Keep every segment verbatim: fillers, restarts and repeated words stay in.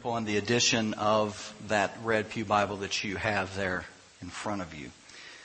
On the edition of that Red Pew Bible that you have there in front of you.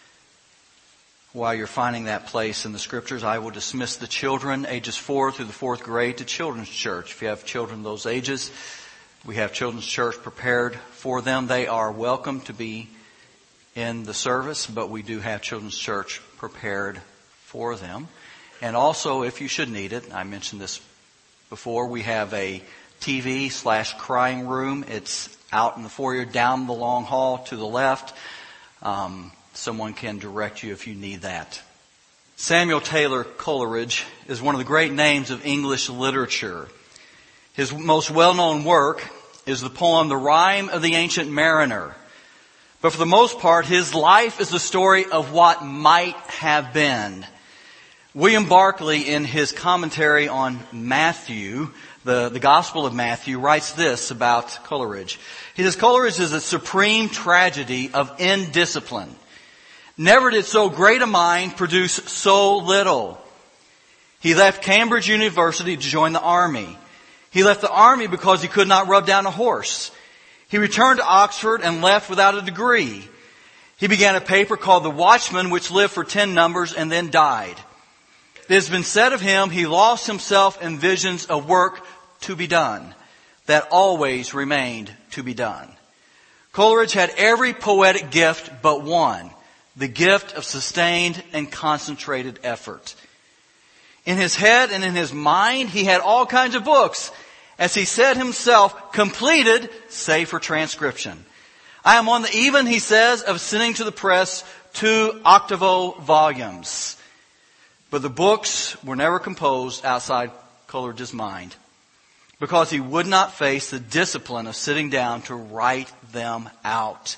While you're finding that place in the Scriptures, I will dismiss the children ages four through the fourth grade to Children's Church. If you have children those ages, we have Children's Church prepared for them. They are welcome to be in the service, but we do have Children's Church prepared for them. And also, if you should need it, I mentioned this before, we have a T V slash crying room. It's out in the foyer down the long hall to the left. Um, someone can direct you if you need that. Samuel Taylor Coleridge is one of the great names of English literature. His most well-known work is the poem The Rime of the Ancient Mariner. But for the most part, his life is the story of what might have been. William Barclay, in his commentary on Matthew, the, the Gospel of Matthew, writes this about Coleridge. He says, Coleridge is a supreme tragedy of indiscipline. Never did so great a mind produce so little. He left Cambridge University to join the army. He left the army because he could not rub down a horse. He returned to Oxford and left without a degree. He began a paper called The Watchman, which lived for ten numbers and then died. It has been said of him, he lost himself in visions of work to be done, that always remained to be done. Coleridge had every poetic gift but one, the gift of sustained and concentrated effort. In his head and in his mind, he had all kinds of books, as he said himself, completed, save for transcription. I am on the even, he says, of sending to the press two octavo volumes. But the books were never composed outside Coleridge's mind, because he would not face the discipline of sitting down to write them out.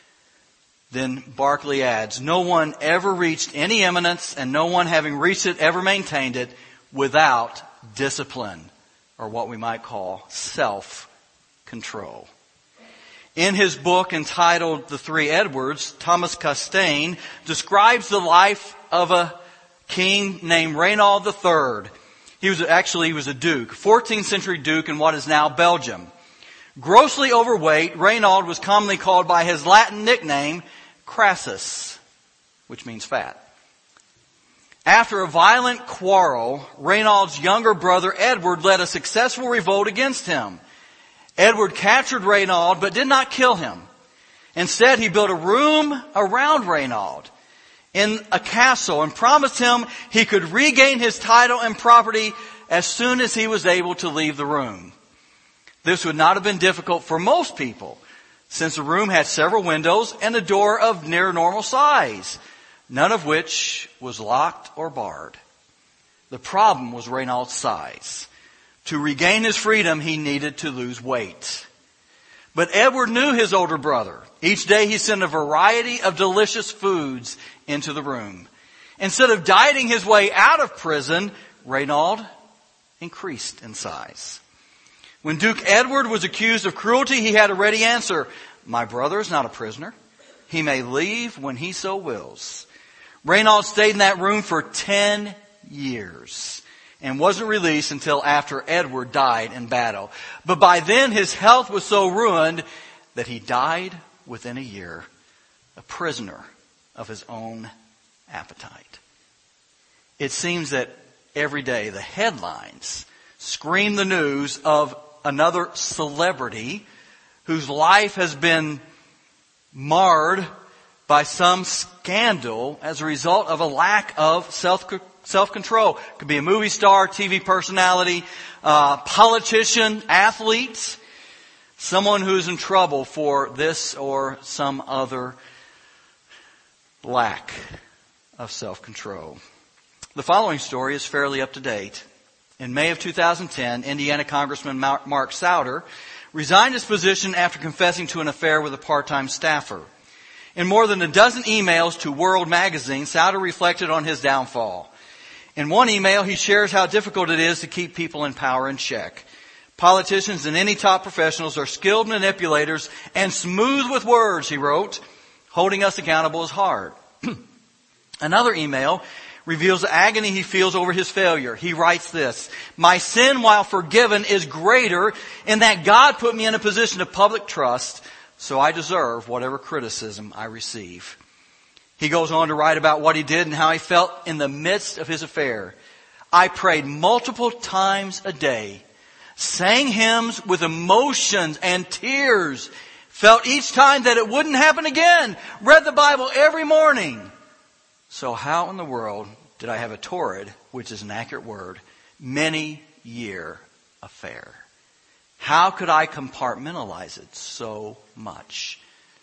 Then Barclay adds, no one ever reached any eminence, and no one having reached it ever maintained it without discipline, or what we might call self-control. In his book entitled The Three Edwards, Thomas Castaigne describes the life of a king named Reynaud the Third. He was actually he was a duke, fourteenth century duke in what is now Belgium. Grossly overweight, Reynaud was commonly called by his Latin nickname Crassus, which means fat. After a violent quarrel, Reynaud's younger brother Edward led a successful revolt against him. Edward captured Reynaud but did not kill him. Instead, he built a room around Reynaud in a castle and promised him he could regain his title and property as soon as he was able to leave the room. This would not have been difficult for most people, since the room had several windows and a door of near normal size, none of which was locked or barred. The problem was Reynaud's size. To regain his freedom, he needed to lose weight. But Edward knew his older brother. Each day he sent a variety of delicious foods into the room. Instead of dieting his way out of prison, Reynaud increased in size. When Duke Edward was accused of cruelty, he had a ready answer. My brother is not a prisoner. He may leave when he so wills. Reynaud stayed in that room for ten years and wasn't released until after Edward died in battle. But by then his health was so ruined that he died within a year, a prisoner of his own appetite. It seems that every day the headlines scream the news of another celebrity whose life has been marred by some scandal as a result of a lack of self self-control. It could be a movie star, T V personality, uh, politician, athlete, someone who's in trouble for this or some other lack of self-control. The following story is fairly up to date. In May of two thousand ten, Indiana Congressman Mark Souder resigned his position after confessing to an affair with a part-time staffer. In more than a dozen emails to World Magazine, Souder reflected on his downfall. In one email, he shares how difficult it is to keep people in power in check. Politicians and any top professionals are skilled manipulators and smooth with words, he wrote. Holding us accountable is hard. Another email reveals the agony he feels over his failure. He writes this, "My sin, while forgiven, is greater in that God put me in a position of public trust, so I deserve whatever criticism I receive." He goes on to write about what he did and how he felt in the midst of his affair. "I prayed multiple times a day, sang hymns with emotions and tears, felt each time that it wouldn't happen again, read the Bible every morning. So how in the world did I have a torrid," which is an accurate word, "many year affair? How could I compartmentalize it so much?"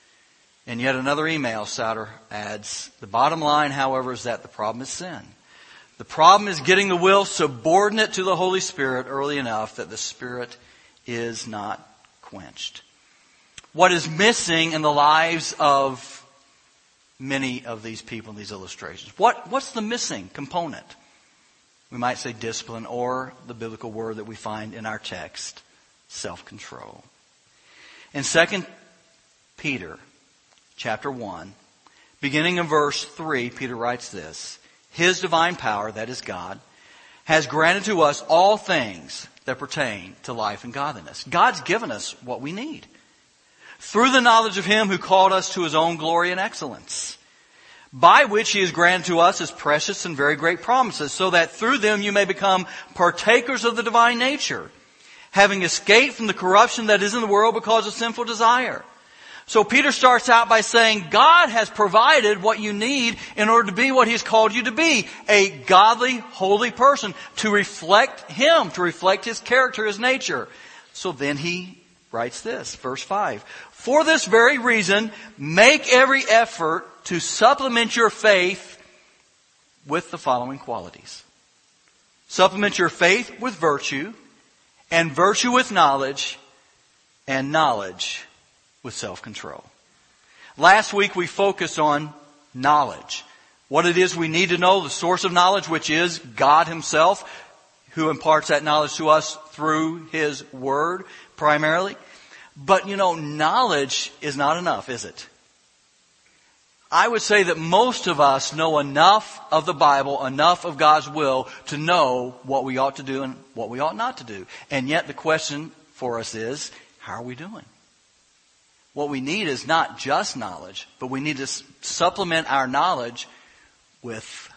In yet another email, Souter adds, "The bottom line, however, is that the problem is sin. The problem is getting the will subordinate to the Holy Spirit early enough that the Spirit is not quenched." What is missing in the lives of many of these people in these illustrations? What, what's the missing component? We might say discipline, or the biblical word that we find in our text, self-control. In Second Peter chapter one, beginning in verse three, Peter writes this, "His divine power," that is God, "has granted to us all things that pertain to life and godliness." God's given us what we need, "through the knowledge of Him who called us to His own glory and excellence, by which He has granted to us His precious and very great promises, so that through them you may become partakers of the divine nature, having escaped from the corruption that is in the world because of sinful desire." So Peter starts out by saying God has provided what you need in order to be what He's called you to be, a godly, holy person, to reflect Him, to reflect His character, His nature. So then he writes this, verse five, "For this very reason, make every effort to supplement your faith with the following qualities. Supplement your faith with virtue, and virtue with knowledge, and knowledge with self-control." Last week we focused on knowledge. What it is we need to know, the source of knowledge, which is God Himself, who imparts that knowledge to us through His Word primarily. But you know, knowledge is not enough, is it? I would say that most of us know enough of the Bible, enough of God's will to know what we ought to do and what we ought not to do. And yet the question for us is, how are we doing? What we need is not just knowledge, but we need to supplement our knowledge with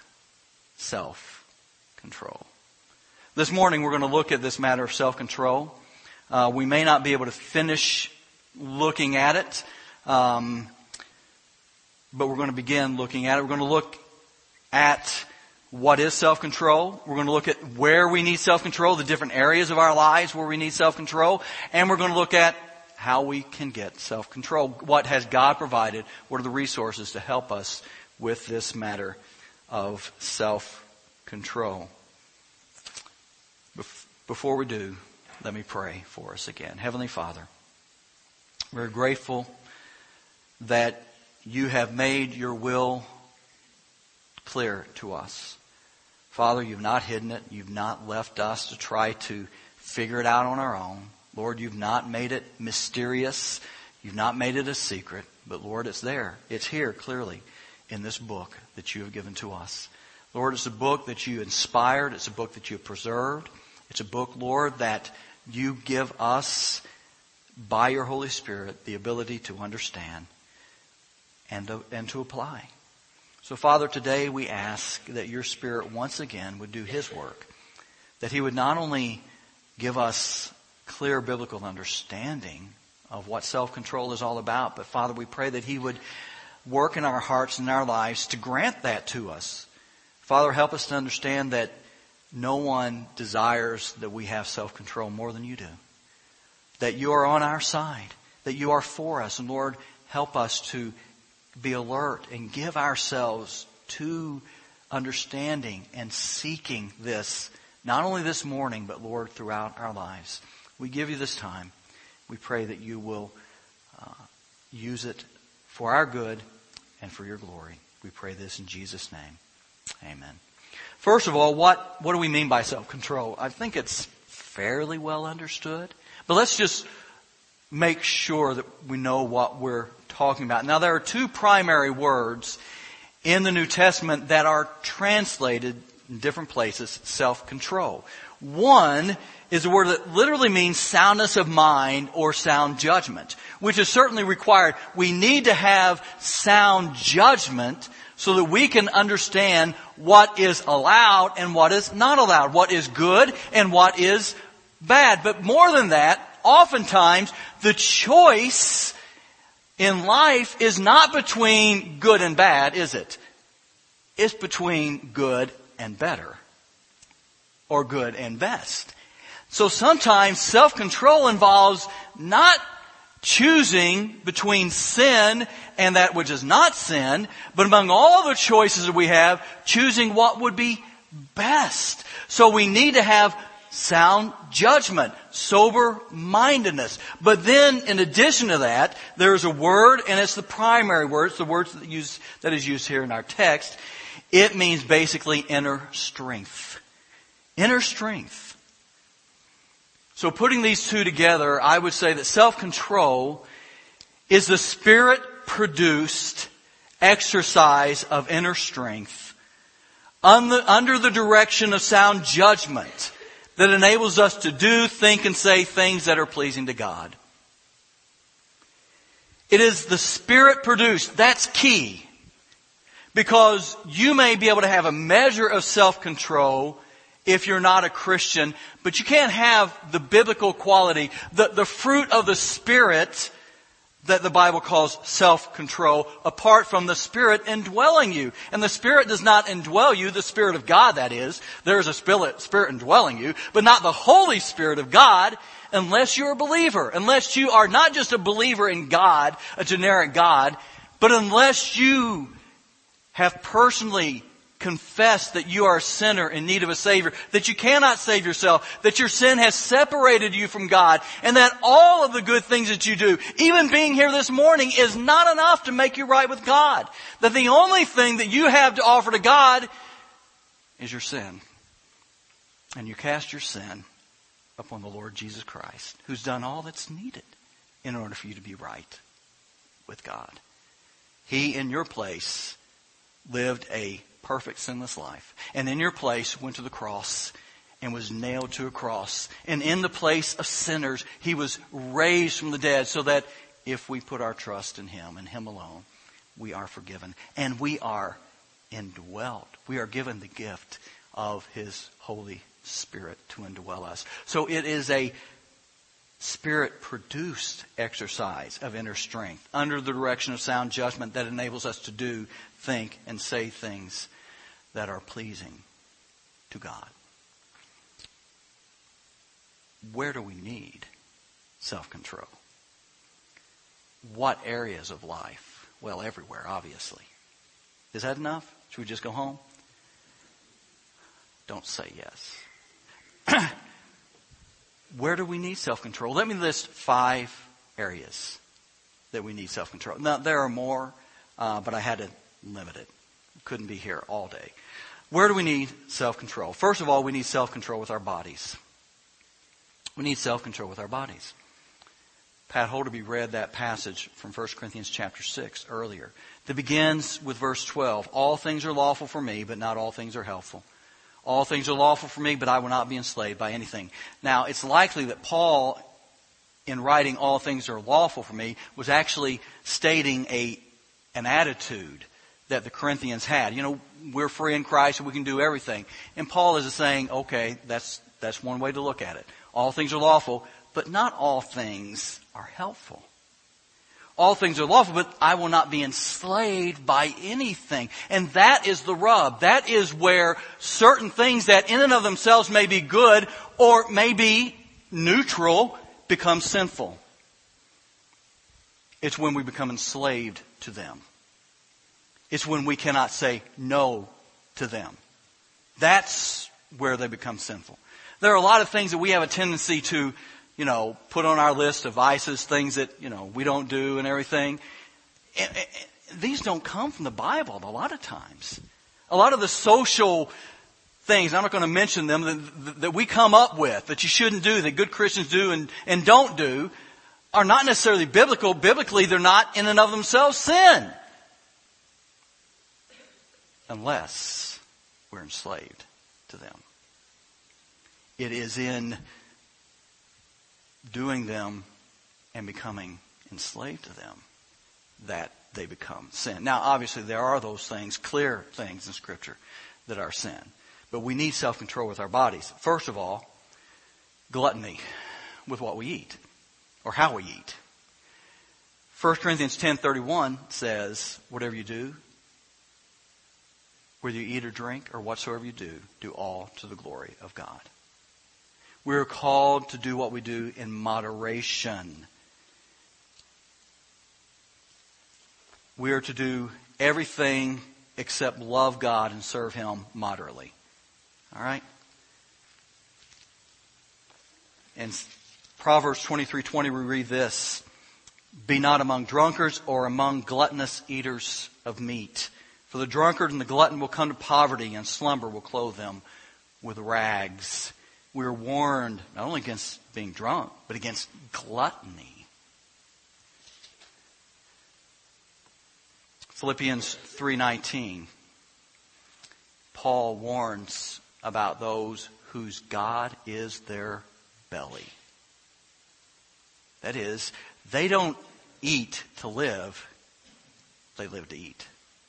self-control. This morning we're going to look at this matter of self-control. Uh, we may not be able to finish looking at it, um, but we're going to begin looking at it. We're going to look at what is self-control. We're going to look at where we need self-control, the different areas of our lives where we need self-control, and we're going to look at how we can get self-control. What has God provided? What are the resources to help us with this matter of self-control? Before we do, let me pray for us again. Heavenly Father, we're grateful that You have made Your will clear to us. Father, You've not hidden it. You've not left us to try to figure it out on our own. Lord, You've not made it mysterious. You've not made it a secret. But Lord, it's there. It's here clearly in this book that You have given to us. Lord, it's a book that You inspired. It's a book that You have preserved. It's a book, Lord, that You give us by Your Holy Spirit the ability to understand and to, and to apply. So Father, today we ask that Your Spirit once again would do His work. That He would not only give us clear biblical understanding of what self-control is all about, but Father, we pray that He would work in our hearts and our lives to grant that to us. Father, help us to understand that no one desires that we have self-control more than You do. That You are on our side, that You are for us, and Lord, help us to be alert and give ourselves to understanding and seeking this, not only this morning, but Lord, throughout our lives. We give You this time. We pray that You will uh, use it for our good and for Your glory. We pray this in Jesus' name. Amen. First of all, what, what do we mean by self-control? I think it's fairly well understood. But let's just make sure that we know what we're talking about. Now, there are two primary words in the New Testament that are translated in different places, self-control. One is a word that literally means soundness of mind or sound judgment, which is certainly required. We need to have sound judgment so that we can understand what is allowed and what is not allowed, what is good and what is bad. But more than that, oftentimes the choice in life is not between good and bad, is it? It's between good and better, or good and best. So sometimes self-control involves not choosing between sin and that which is not sin, but among all the choices that we have, choosing what would be best. So we need to have sound judgment, sober-mindedness. But then, in addition to that, there is a word, and it's the primary word. It's the word that, use, that is used here in our text. It means basically inner strength. Inner strength. So putting these two together, I would say that self-control is the Spirit-produced exercise of inner strength under the direction of sound judgment that enables us to do, think, and say things that are pleasing to God. It is the Spirit-produced. That's key. Because you may be able to have a measure of self-control if you're not a Christian, but you can't have the biblical quality, the, the fruit of the Spirit that the Bible calls self-control, apart from the Spirit indwelling you. And the Spirit does not indwell you, the Spirit of God, that is. There is a Spirit, Spirit indwelling you, but not the Holy Spirit of God, unless you're a believer. Unless you are not just a believer in God, a generic God, but unless you have personally confessed that you are a sinner in need of a Savior, that you cannot save yourself, that your sin has separated you from God, and that all of the good things that you do, even being here this morning, is not enough to make you right with God. That the only thing that you have to offer to God is your sin. And you cast your sin upon the Lord Jesus Christ, who's done all that's needed in order for you to be right with God. He, in your place, lived a perfect sinless life. And in your place went to the cross and was nailed to a cross. And in the place of sinners, He was raised from the dead so that if we put our trust in Him and Him alone, we are forgiven. And we are indwelt. We are given the gift of His Holy Spirit to indwell us. So it is a Spirit-produced exercise of inner strength under the direction of sound judgment that enables us to do, think, and say things that are pleasing to God. Where do we need self-control? What areas of life? Well, everywhere, obviously. Is that enough? Should we just go home? Don't say yes. Where do we need self-control? Let me list five areas that we need self-control. Now, there are more, uh, but I had to limit it. Couldn't be here all day. Where do we need self-control? First of all, we need self-control with our bodies. We need self-control with our bodies. Pat Holderby read that passage from First Corinthians chapter six earlier. That begins with verse twelve. All things are lawful for me, but not all things are helpful. All things are lawful for me, but I will not be enslaved by anything. Now, it's likely that Paul, in writing all things are lawful for me, was actually stating a an attitude that the Corinthians had. You know, we're free in Christ and we can do everything. And Paul is saying, okay, that's that's one way to look at it. All things are lawful, but not all things are helpful. All things are lawful, but I will not be enslaved by anything. And that is the rub. That is where certain things that in and of themselves may be good or may be neutral become sinful. It's when we become enslaved to them. It's when we cannot say no to them. That's where they become sinful. There are a lot of things that we have a tendency to, you know, put on our list of vices, things that, you know, we don't do and everything. And, and these don't come from the Bible a lot of times. A lot of the social things, I'm not going to mention them, that, that we come up with, that you shouldn't do, that good Christians do and, and don't do, are not necessarily biblical. Biblically, they're not in and of themselves sin. unless we're enslaved to them. It is in doing them and becoming enslaved to them that they become sin. Now, obviously, there are those things, clear things in Scripture that are sin. But we need self-control with our bodies. First of all, gluttony with what we eat or how we eat. First Corinthians ten thirty-one says, whatever you do, whether you eat or drink or whatsoever you do, do all to the glory of God. We're called to do what we do in moderation. We are to do everything except love God and serve Him moderately. All right? In Proverbs twenty-three twenty, we read this: be not among drunkards or among gluttonous eaters of meat. For the drunkard and the glutton will come to poverty, and slumber will clothe them with rags. We are warned not only against being drunk, but against gluttony. Philippians three nineteen. Paul warns about those whose God is their belly. That is, they don't eat to live, they live to eat.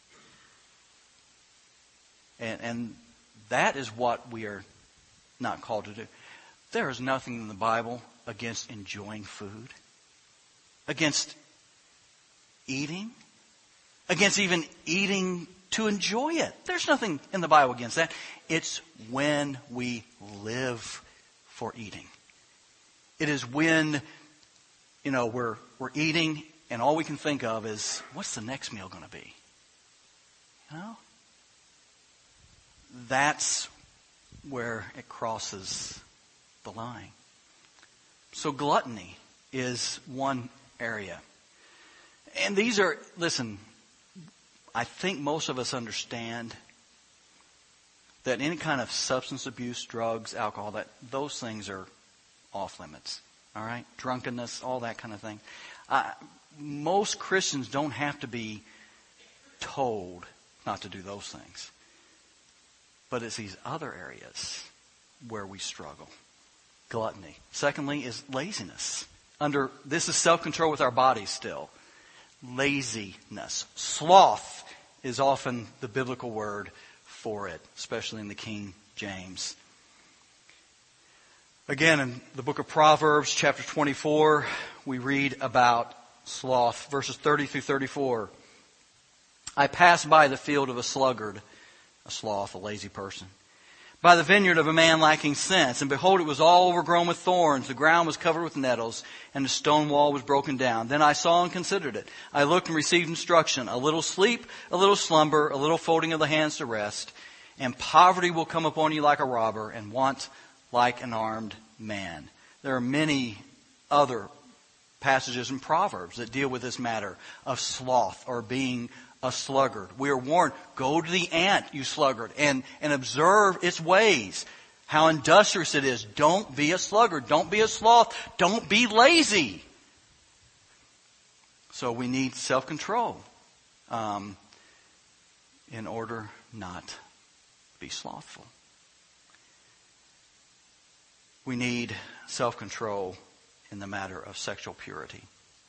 And, and that is what we are not called to do. There is nothing in the Bible against enjoying food, against eating, against even eating to enjoy it. There's nothing in the Bible against that. It's when we live for eating. It is when, you know, we're we're eating and all we can think of is, what's the next meal going to be? You know? That's where it crosses the line. So gluttony is one area. And these are, listen, I think most of us understand that any kind of substance abuse, drugs, alcohol, that those things are off limits. All right? Drunkenness, all that kind of thing. Uh, most Christians don't have to be told not to do those things. But it's these other areas where we struggle. Gluttony. Secondly is laziness. Under this is self-control with our bodies still. Laziness. Sloth is often the biblical word for it, especially in the King James. Again, in the book of Proverbs, chapter twenty-four, we read about sloth, verses thirty through thirty-four. I passed by the field of a sluggard, a sloth, a lazy person, by the vineyard of a man lacking sense. And behold, it was all overgrown with thorns. The ground was covered with nettles, and the stone wall was broken down. Then I saw and considered it. I looked and received instruction. A little sleep, a little slumber, a little folding of the hands to rest. And poverty will come upon you like a robber, and want like an armed man. There are many other passages in Proverbs that deal with this matter of sloth or being a sluggard. We are warned, go to the ant, you sluggard, and, and observe its ways. How industrious it is. Don't be a sluggard. Don't be a sloth. Don't be lazy. So we need self-control um, in order not to be slothful. We need self-control in the matter of sexual purity.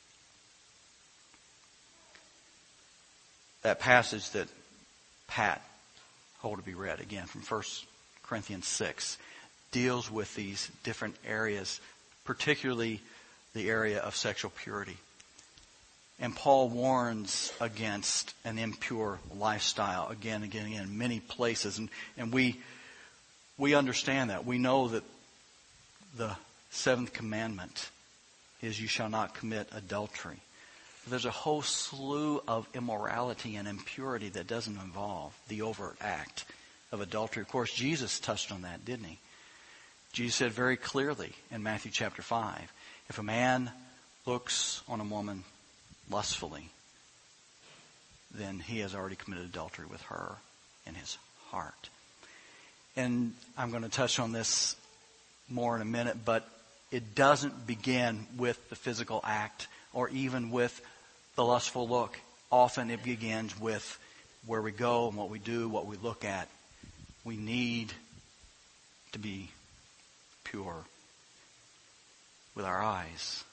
That passage that Pat told to be read, again, from First Corinthians six, deals with these different areas, particularly the area of sexual purity. And Paul warns against an impure lifestyle again, again, again, in many places. And, and we, we understand that. We know that the seventh commandment is you shall not commit adultery. There's a whole slew of immorality and impurity that doesn't involve the overt act of adultery. Of course, Jesus touched on that, didn't he? Jesus said very clearly in Matthew chapter five, if a man looks on a woman lustfully, then he has already committed adultery with her in his heart. And I'm going to touch on this more in a minute, but it doesn't begin with the physical act or even with the lustful look. Often it begins with where we go and what we do, what we look at, we need to be pure with our eyes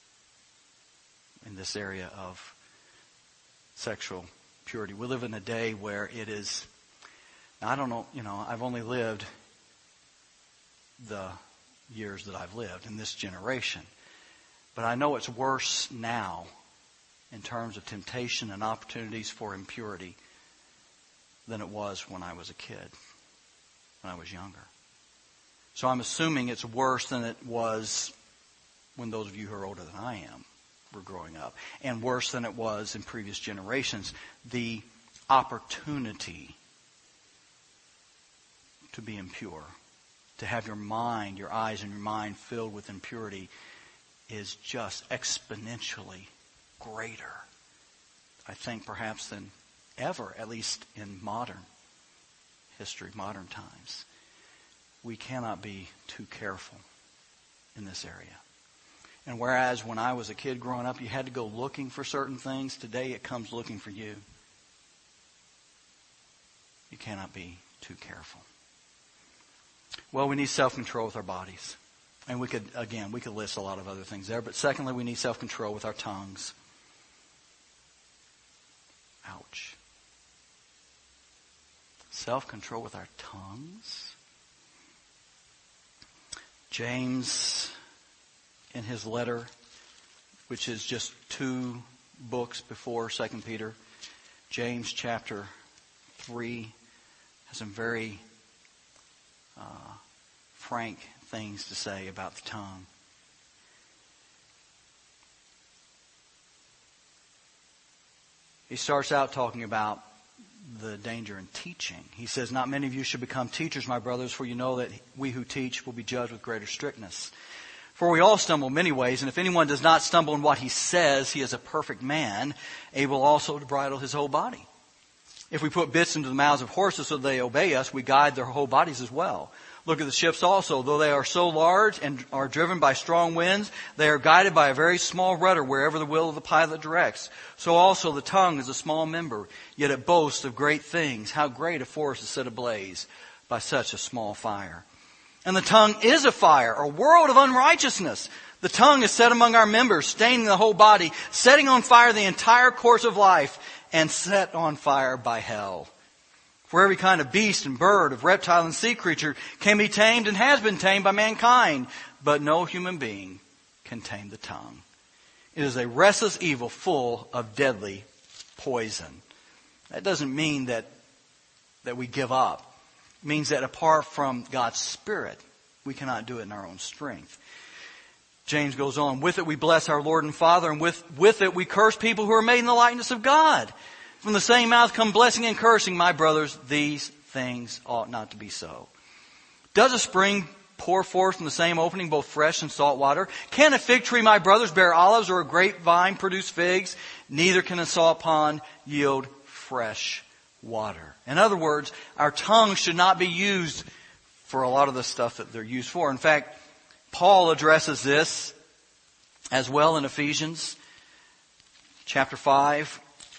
in this area of sexual purity. We live in a day where it is, I don't know, you know, I've only lived the years that I've lived in this generation. But I know it's worse now in terms of temptation and opportunities for impurity than it was when I was a kid, when I was younger. So I'm assuming it's worse than it was when those of you who are older than I am were growing up, and worse than it was in previous generations. The opportunity to be impure, to have your mind, your eyes and your mind filled with impurity is just exponentially greater, I think, perhaps than ever, at least in modern history, modern times. We cannot be too careful in this area. And whereas when I was a kid growing up, you had to go looking for certain things, today it comes looking for you. You cannot be too careful. Well, we need self-control with our bodies. And we could, again, we could list a lot of other things there. But secondly, we need self-control with our tongues. Ouch. Self-control with our tongues. James, in his letter, which is just two books before Second Peter, James chapter three has some very uh, frank things to say about the tongue. He starts out talking about the danger in teaching. He says, "Not many of you should become teachers, my brothers, for you know that we who teach will be judged with greater strictness. For we all stumble many ways, and if anyone does not stumble in what he says, he is a perfect man, able also to bridle his whole body. If we put bits into the mouths of horses so they obey us, we guide their whole bodies as well. Look at the ships also. Though they are so large and are driven by strong winds, they are guided by a very small rudder wherever the will of the pilot directs. So also the tongue is a small member, yet it boasts of great things. How great a forest is set ablaze by such a small fire. And the tongue is a fire, a world of unrighteousness. The tongue is set among our members, staining the whole body, setting on fire the entire course of life, and set on fire by hell. For every kind of beast and bird, of reptile and sea creature can be tamed and has been tamed by mankind, but no human being can tame the tongue. It is a restless evil full of deadly poison." That doesn't mean that, that we give up. It means that apart from God's Spirit, we cannot do it in our own strength. James goes on, "With it we bless our Lord and Father, and with, with it we curse people who are made in the likeness of God. From the same mouth come blessing and cursing. My brothers, these things ought not to be so. Does a spring pour forth from the same opening both fresh and salt water? Can a fig tree, my brothers, bear olives, or a grapevine produce figs? Neither can a salt pond yield fresh water." In other words, our tongue should not be used for a lot of the stuff that they're used for. In fact, Paul addresses this as well in Ephesians chapter five.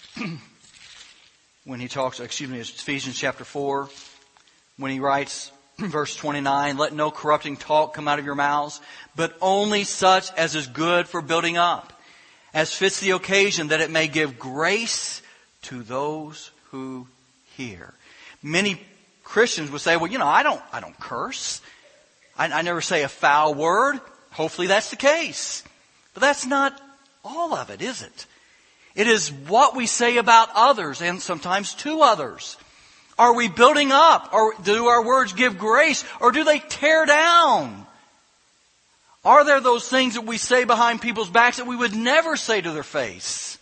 When he talks, excuse me, Ephesians chapter four, when he writes, verse twenty-nine, "Let no corrupting talk come out of your mouths, but only such as is good for building up, as fits the occasion, that it may give grace to those who hear." Many Christians would say, "Well, you know, I don't, I don't curse. I, I never say a foul word." Hopefully that's the case. But that's not all of it, is it? It is what we say about others and sometimes to others. Are we building up? Or do our words give grace? Or do they tear down? Are there those things that we say behind people's backs that we would never say to their face?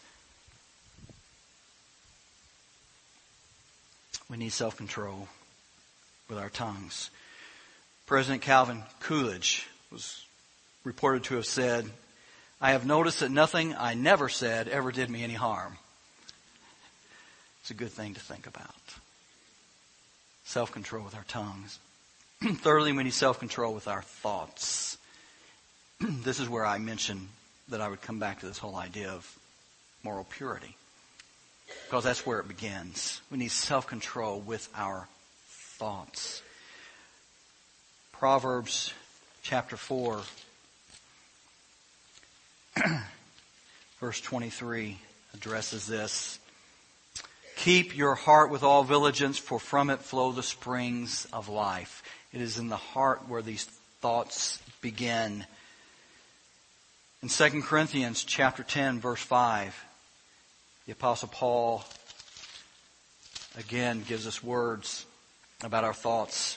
We need self-control with our tongues. President Calvin Coolidge was reported to have said, "I have noticed that nothing I never said ever did me any harm." It's a good thing to think about. Self-control with our tongues. Thirdly, we need self-control with our thoughts. This is where I mentioned that I would come back to this whole idea of moral purity. Because that's where it begins. We need self-control with our thoughts. Proverbs chapter four, verse twenty-three addresses this. Keep your heart with all diligence, for from it flow the springs of life. It is in the heart where these thoughts begin. In Second Corinthians chapter ten, verse five, the Apostle Paul again gives us words about our thoughts.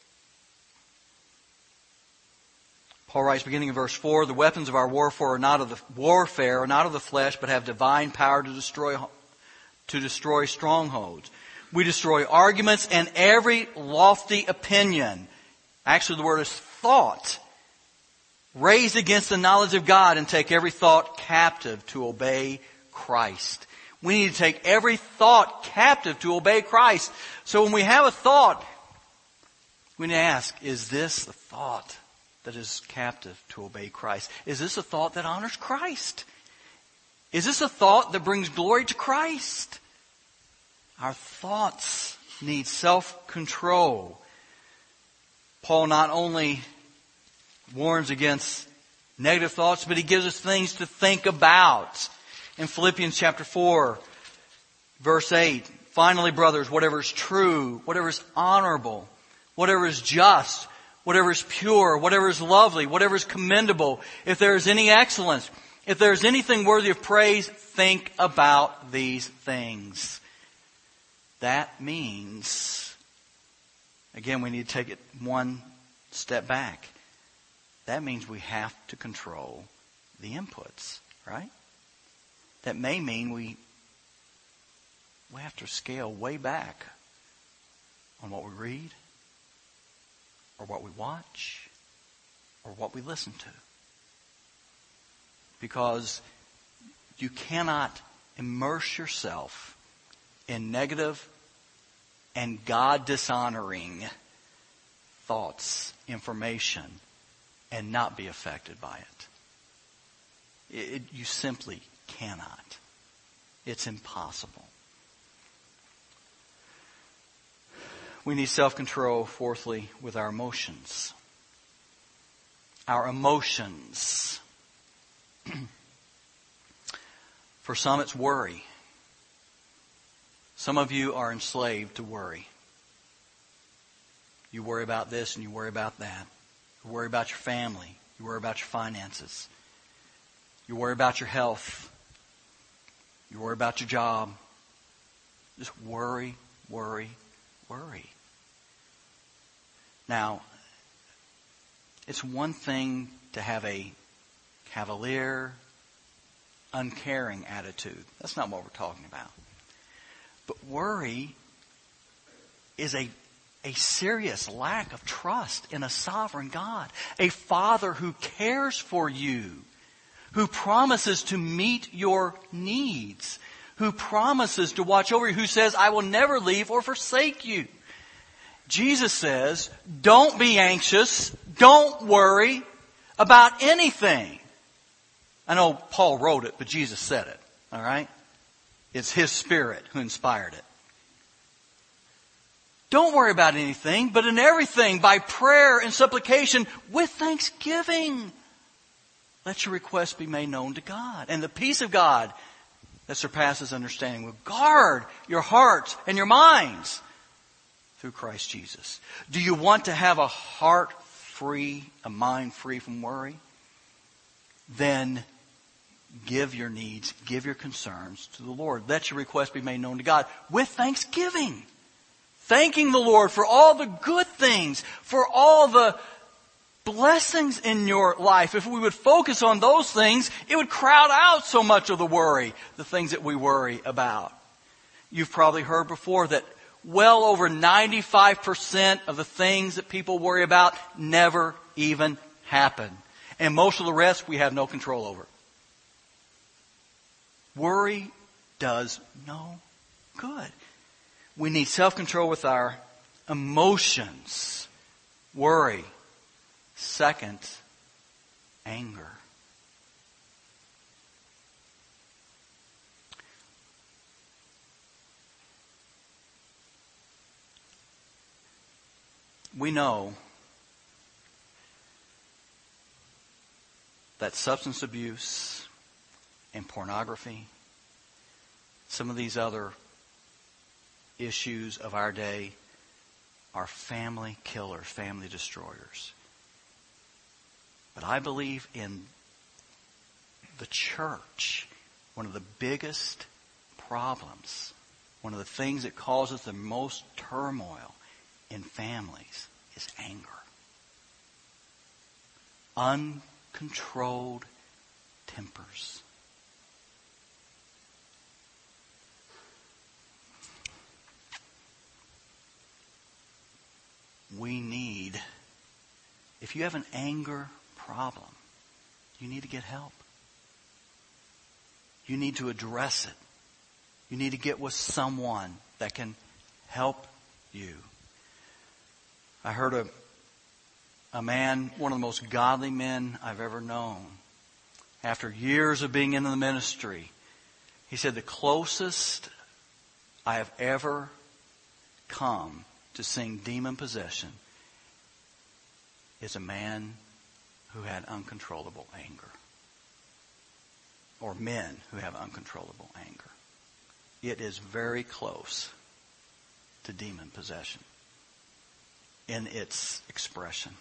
Paul writes, beginning in verse four, the weapons of our warfare are not of the warfare are not of the flesh, but have divine power to destroy to destroy strongholds. We destroy arguments and every lofty opinion. Actually, the word is thought. Raised against the knowledge of God, and take every thought captive to obey Christ. We need to take every thought captive to obey Christ. So when we have a thought, we need to ask, is this the thought that is captive to obey Christ? Is this a thought that honors Christ? Is this a thought that brings glory to Christ? Our thoughts need self-control. Paul not only warns against negative thoughts, but he gives us things to think about. In Philippians chapter four, verse eight, finally, brothers, whatever is true, whatever is honorable, whatever is just, whatever is pure, whatever is lovely, whatever is commendable, if there is any excellence, if there is anything worthy of praise, think about these things. That means, again, we need to take it one step back. That means we have to control the inputs, right? That may mean we, we have to scale way back on what we read, or what we watch, or what we listen to. Because you cannot immerse yourself in negative and God-dishonoring thoughts, information, and not be affected by it. It, it. You simply cannot. It's impossible. We need self-control, fourthly, with our emotions. Our emotions. For some, it's worry. Some of you are enslaved to worry. You worry about this and you worry about that. You worry about your family. You worry about your finances. You worry about your health. You worry about your job. Just worry, worry, worry. Now, it's one thing to have a cavalier, uncaring attitude. That's not what we're talking about. But worry is a, a serious lack of trust in a sovereign God. A Father who cares for you, who promises to meet your needs, who promises to watch over you, who says, I will never leave or forsake you. Jesus says, don't be anxious, don't worry about anything. I know Paul wrote it, but Jesus said it, all right? It's His Spirit who inspired it. Don't worry about anything, but in everything, by prayer and supplication, with thanksgiving, let your requests be made known to God. And the peace of God that surpasses understanding will guard your hearts and your minds through Christ Jesus. Do you want to have a heart free, a mind free from worry? Then give your needs, give your concerns to the Lord. Let your requests be made known to God with thanksgiving. Thanking the Lord for all the good things, for all the blessings in your life. If we would focus on those things, it would crowd out so much of the worry, the things that we worry about. You've probably heard before that well over ninety-five percent of the things that people worry about never even happen. And most of the rest we have no control over. Worry does no good. We need self-control with our emotions. Worry. Second, anger. we know that substance abuse and pornography, some of these other issues of our day, are family killers, family destroyers. But I believe in the church, one of the biggest problems, one of the things that causes the most turmoil in families is anger. Uncontrolled tempers. We need, if you have an anger problem, you need to get help. You need to address it. You need to get with someone that can help you. I heard a, a man, one of the most godly men I've ever known, after years of being in the ministry, he said, the closest I have ever come to seeing demon possession is a man who had uncontrollable anger. Or men who have uncontrollable anger. It is very close to demon possession in its expression.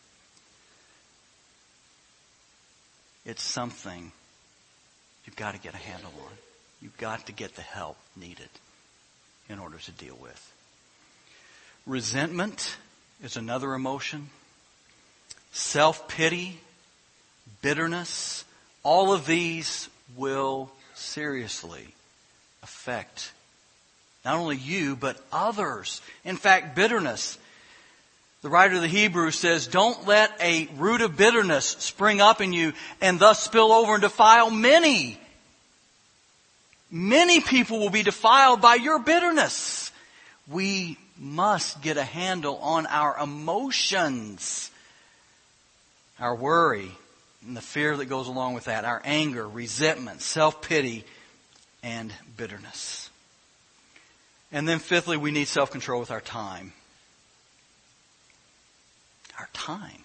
It's something you've got to get a handle on. You've got to get the help needed in order to deal with. Resentment is another emotion. Self-pity, bitterness, all of these will seriously affect not only you, but others. In fact, bitterness. The writer of the Hebrews says, don't let a root of bitterness spring up in you and thus spill over and defile many. Many people will be defiled by your bitterness. We must get a handle on our emotions, our worry, and the fear that goes along with that, our anger, resentment, self-pity, and bitterness. And then fifthly, we need self-control with our time. Our time.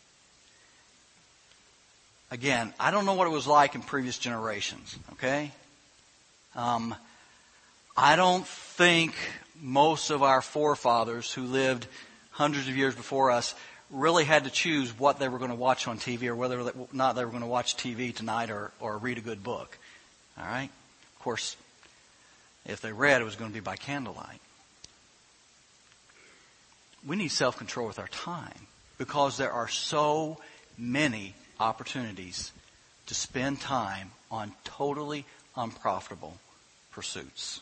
Again, I don't know what it was like in previous generations, okay? Um, I don't think most of our forefathers who lived hundreds of years before us really had to choose what they were going to watch on T V or whether or not they were going to watch T V tonight or, or read a good book. All right? Of course, if they read, it was going to be by candlelight. We need self-control with our time because there are so many opportunities to spend time on totally unprofitable pursuits.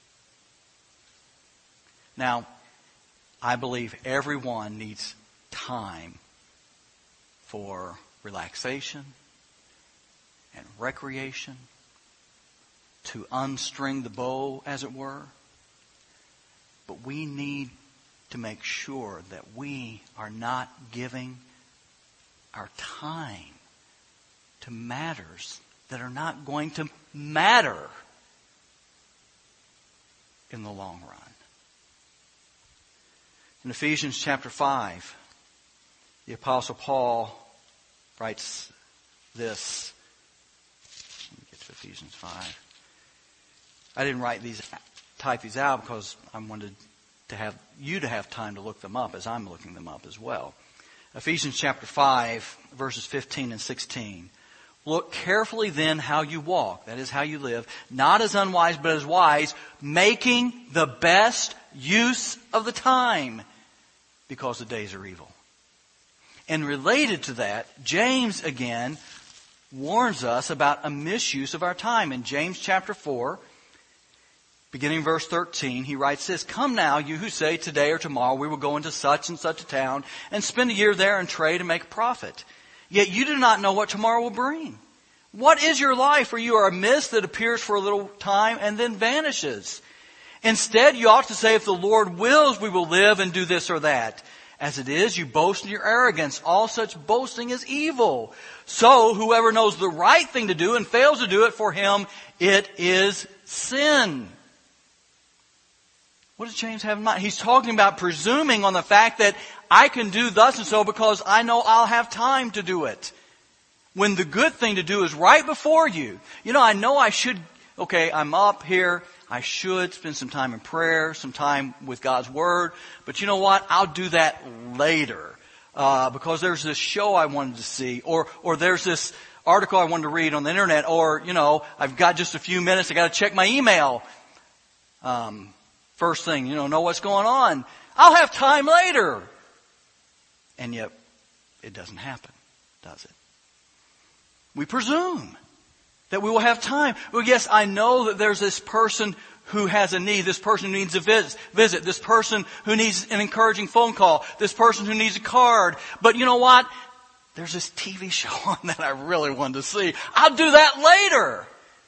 Now, I believe everyone needs time for relaxation and recreation, to unstring the bow, as it were. But we need to make sure that we are not giving our time to matters that are not going to matter in the long run. In Ephesians chapter five, the Apostle Paul writes this. Let me get to Ephesians five. I didn't write these, type these out because I wanted to have you to have time to look them up as I'm looking them up as well. Ephesians chapter five, verses fifteen and sixteen. Look carefully then how you walk, that is how you live, not as unwise but as wise, making the best use of the time, because the days are evil. And related to that, James again warns us about a misuse of our time. In James chapter four, beginning verse thirteen, he writes this, Come now, you who say today or tomorrow we will go into such and such a town and spend a year there and trade and make a profit. Yet you do not know what tomorrow will bring. What is your life? For you are a mist that appears for a little time and then vanishes. Instead, you ought to say, if the Lord wills, we will live and do this or that. As it is, you boast in your arrogance. All such boasting is evil. So whoever knows the right thing to do and fails to do it, for him it is sin. What does James have in mind? He's talking about presuming on the fact that I can do thus and so because I know I'll have time to do it. When the good thing to do is right before you. You know, I know I should, okay, I'm up here. I should spend some time in prayer, some time with God's Word. But you know what? I'll do that later. Uh, because there's this show I wanted to see. Or, or there's this article I wanted to read on the internet. Or, you know, I've got just a few minutes. I got to check my email. Um, first thing, you know, know what's going on. I'll have time later. And yet, it doesn't happen, does it? We presume that we will have time. Well, yes, I know that there's this person who has a need, this person who needs a visit, this person who needs an encouraging phone call, this person who needs a card. But you know what? There's this T V show on that I really wanted to see. I'll do that later.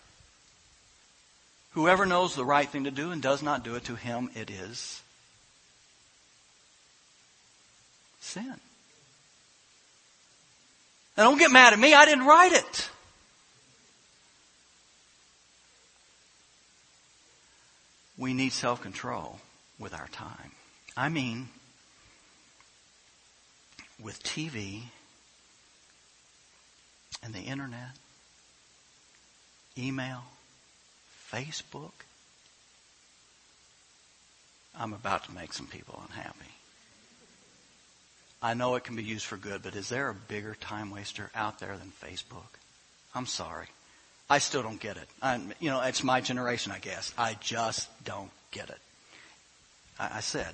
Whoever knows the right thing to do and does not do it, to him it is sin. Now don't get mad at me, I didn't write it. We need self-control with our time. I mean, with T V and the internet, email, Facebook. I'm about to make some people unhappy. I know it can be used for good, but is there a bigger time waster out there than Facebook? I'm sorry. I still don't get it. I'm, you know, it's my generation, I guess. I just don't get it. I, I said,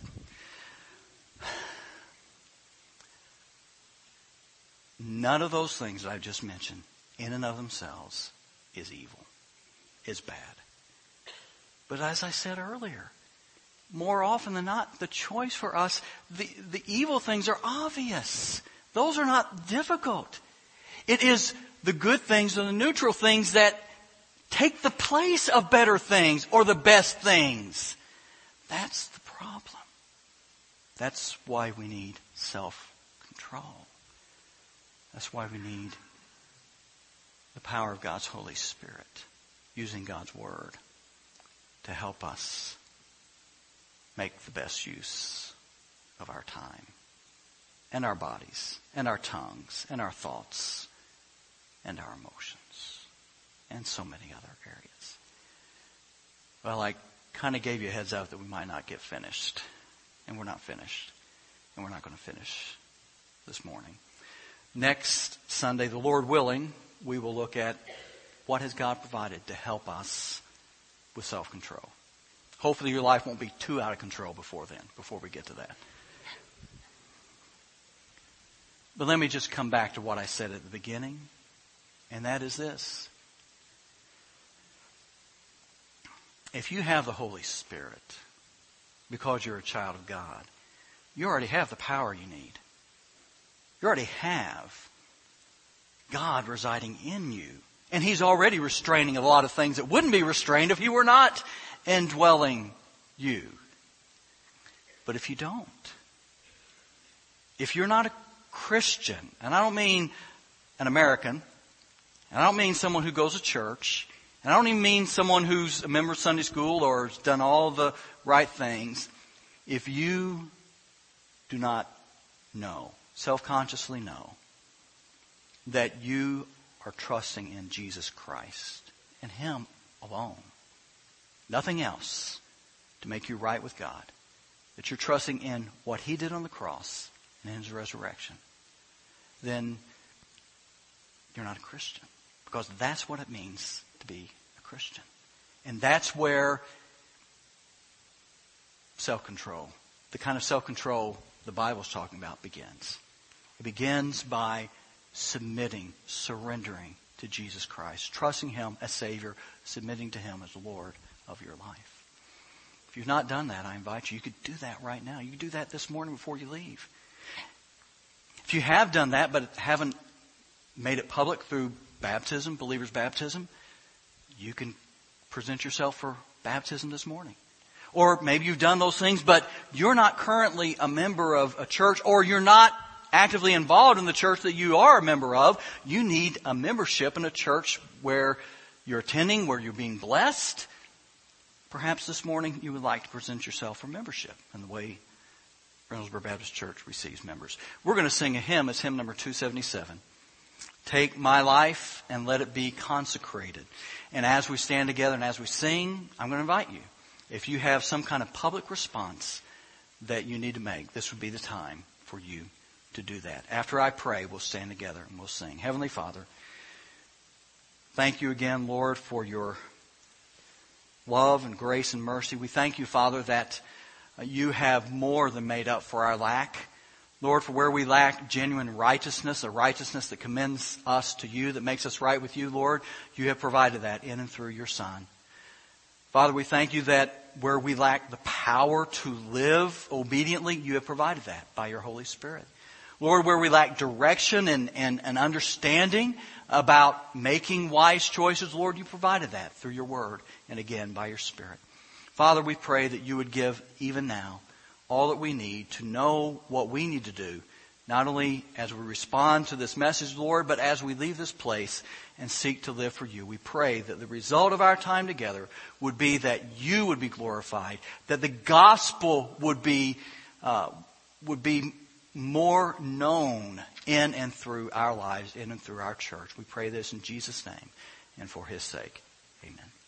none of those things that I've just mentioned, in and of themselves, is evil, is bad. But as I said earlier, more often than not, the choice for us, the, the evil things are obvious. Those are not difficult. It is the good things and the neutral things that take the place of better things or the best things. That's the problem. That's why we need self-control. That's why we need the power of God's Holy Spirit, using God's Word to help us make the best use of our time and our bodies and our tongues and our thoughts and our emotions and so many other areas. Well, I kind of gave you a heads up that we might not get finished. And we're not finished. And we're not going to finish this morning. Next Sunday, the Lord willing, we will look at what has God provided to help us with self-control. Hopefully your life won't be too out of control before then, before we get to that. But let me just come back to what I said at the beginning, and that is this. If you have the Holy Spirit, because you're a child of God, you already have the power you need. You already have God residing in you. And He's already restraining a lot of things that wouldn't be restrained if He were not indwelling you. But if you don't, if you're not a Christian, and I don't mean an American, and I don't mean someone who goes to church, and I don't even mean someone who's a member of Sunday school or has done all the right things. If you do not know, self-consciously know, that you are trusting in Jesus Christ and Him alone, nothing else to make you right with God, that you're trusting in what He did on the cross and in His resurrection, then you're not a Christian. Because that's what it means to be a Christian. And that's where self-control, the kind of self-control the Bible's talking about, begins. It begins by submitting, surrendering to Jesus Christ, trusting Him as Savior, submitting to Him as Lord of your life. If you've not done that, I invite you, you could do that right now. You could do that this morning before you leave. If you have done that but haven't made it public through baptism, believer's baptism, you can present yourself for baptism this morning. Or maybe you've done those things, but you're not currently a member of a church, or you're not actively involved in the church that you are a member of. You need a membership in a church where you're attending, where you're being blessed. Perhaps this morning you would like to present yourself for membership in the way Reynoldsburg Baptist Church receives members. We're going to sing a hymn. It's hymn number two seventy-seven. Take my life and let it be consecrated. And as we stand together and as we sing, I'm going to invite you. If you have some kind of public response that you need to make, this would be the time for you to do that. After I pray, we'll stand together and we'll sing. Heavenly Father, thank you again, Lord, for your love and grace and mercy. We thank you, Father, that you have more than made up for our lack. Lord, for where we lack genuine righteousness, a righteousness that commends us to you, that makes us right with you, Lord, you have provided that in and through your Son. Father, we thank you that where we lack the power to live obediently, you have provided that by your Holy Spirit. Lord, where we lack direction and, and, and understanding about making wise choices, Lord, you provided that through your word and again by your Spirit. Father, we pray that you would give even now all that we need to know what we need to do, not only as we respond to this message, Lord, but as we leave this place and seek to live for you. We pray that the result of our time together would be that you would be glorified, that the gospel would be uh, would be more known in and through our lives, in and through our church. We pray this in Jesus' name and for his sake. Amen.